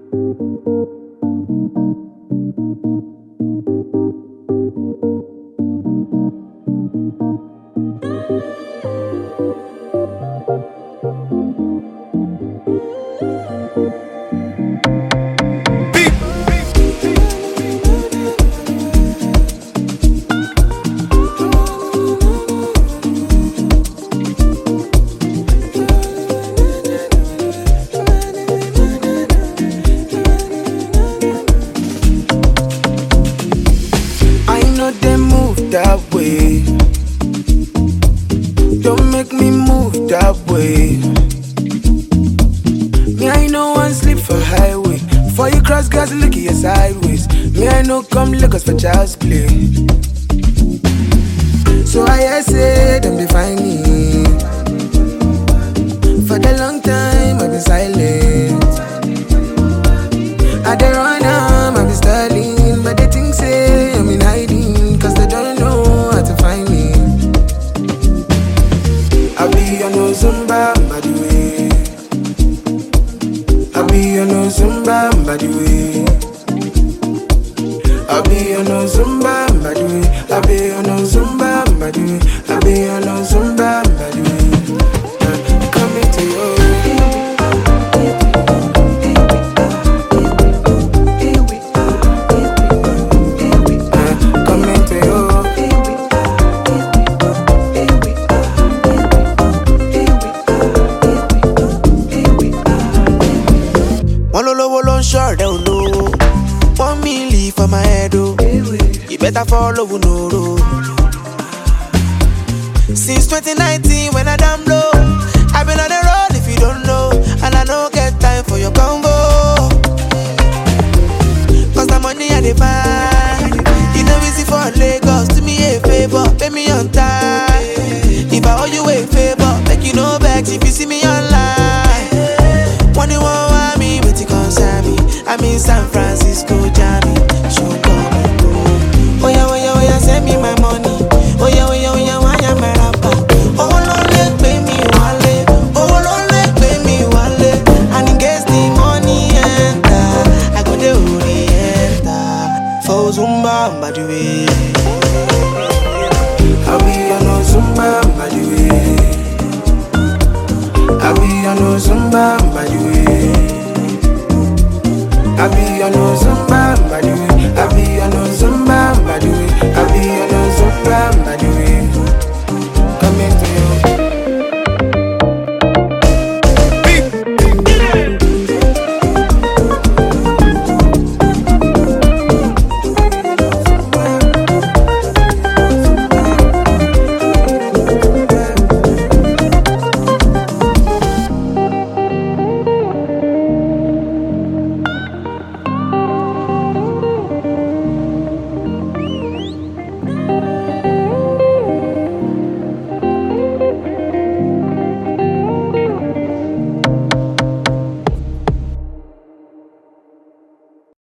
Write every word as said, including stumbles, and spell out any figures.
That way, don't make me move that way. Me, I know one sleep for highway. Before you cross, guys, look at your sideways. Me, I know come Lagos for child's play. So I say, them define me. For the long time, I've been silent. I don't run am, I've been styling, but they think say I'm in hiding, cause they don't know how to find me. I be on no Zumba, by the way. I be on no Zumba, by the way. I be on no Zumba, by the way. I be on no Zumba, by the way. I be on no Zumba, by the way. Uh, coming to you. Sure, don't know. One milli for my head, oh. You better follow, no road. Since twenty nineteen, when I damn low, I've been on the road if you don't know, and I don't get time for your convo. Cause the money I dey find, you know easy for Lagos. Do me a favor, pay me on time. If I owe you a favor, make you no vex if you see me online. When you want me, but you concern me. I'm in San Francisco, Jammy. So come and go. Oh yeah, oh yeah, oh yeah, send me my money. Oh yeah, oh yeah, oh yeah, why am I rapper? Oh Lord, let pay me wale. Oh Lord, let pay me wale. And in case the money enter, I go the orienta. For Zumba, by the way. I be on no Zumba, by the way. I be on no Zumba.